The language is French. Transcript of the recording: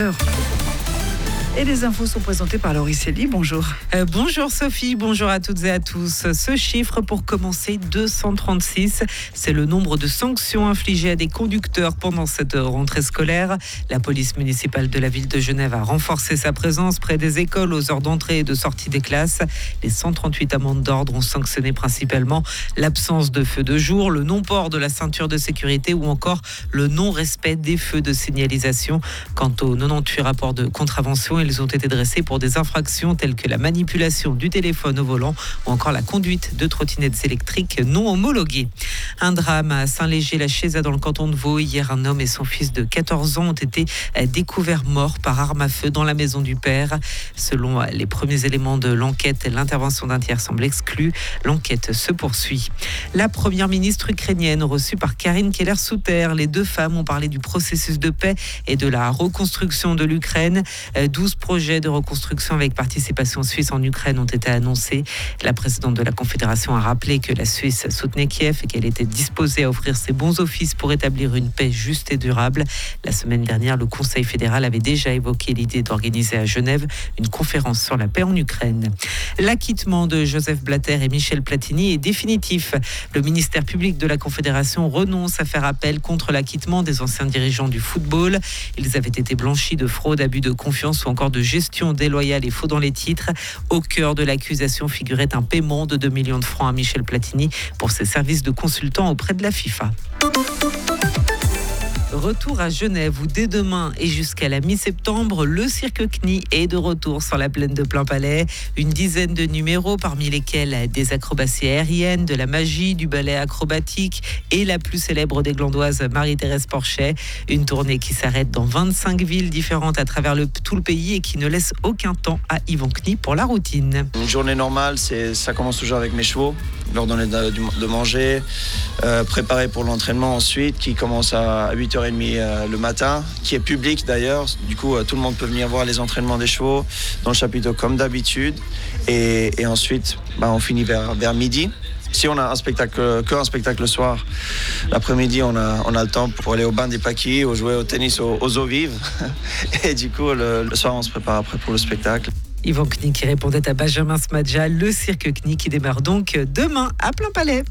Et les infos sont présentées par Laurie Célie. Bonjour. Bonjour Sophie, bonjour à toutes et à tous. Ce chiffre, pour commencer, 236, c'est le nombre de sanctions infligées à des conducteurs pendant cette rentrée scolaire. La police municipale de la ville de Genève a renforcé sa présence près des écoles aux heures d'entrée et de sortie des classes. Les 138 amendes d'ordre ont sanctionné principalement l'absence de feux de jour, le non-port de la ceinture de sécurité ou encore le non-respect des feux de signalisation. Quant aux 98 rapports de contravention, ils ont été dressés pour des infractions telles que la manipulation du téléphone au volant ou encore la conduite de trottinettes électriques non homologuées. Un drame à Saint-Léger-la-Chéza dans le canton de Vaud. Hier, un homme et son fils de 14 ans ont été découverts morts par arme à feu dans la maison du père. Selon les premiers éléments de l'enquête, l'intervention d'un tiers semble exclue. L'enquête se poursuit. La première ministre ukrainienne reçue par Karine Keller-Souter. Les deux femmes ont parlé du processus de paix et de la reconstruction de l'Ukraine. 12 projets de reconstruction avec participation suisse en Ukraine ont été annoncés. La présidente de la Confédération a rappelé que la Suisse soutenait Kiev et qu'elle était disposée à offrir ses bons offices pour établir une paix juste et durable. La semaine dernière, le Conseil fédéral avait déjà évoqué l'idée d'organiser à Genève une conférence sur la paix en Ukraine. L'acquittement de Joseph Blatter et Michel Platini est définitif. Le ministère public de la Confédération renonce à faire appel contre l'acquittement des anciens dirigeants du football. Ils avaient été blanchis de fraude, abus de confiance ou encore de gestion déloyale et faux dans les titres. Au cœur de l'accusation figurait un paiement de 2 millions de francs à Michel Platini pour ses services de consultant auprès de la FIFA. Retour à Genève où dès demain et jusqu'à la mi-septembre, le cirque CNI est de retour sur la plaine de Plainpalais. Une dizaine de numéros, parmi lesquels des acrobaties aériennes, de la magie, du ballet acrobatique et la plus célèbre des Glandoises, Marie-Thérèse Porchet. Une tournée qui s'arrête dans 25 villes différentes à travers tout le pays et qui ne laisse aucun temps à Yvan CNI pour la routine. Une journée normale, ça commence toujours avec mes chevaux, leur donner de manger, préparer pour l'entraînement ensuite, qui commence à 8h30 le matin, qui est public d'ailleurs. Du coup, tout le monde peut venir voir les entraînements des chevaux dans le chapiteau comme d'habitude. Et ensuite, on finit vers midi. Si on a un spectacle le soir, l'après-midi, on a le temps pour aller au bain des paquis ou jouer au tennis aux eaux vives. Et du coup, le soir, on se prépare après pour le spectacle. Yvan CNI qui répondait à Benjamin Smadja, le cirque CNI qui démarre donc demain à Plainpalais.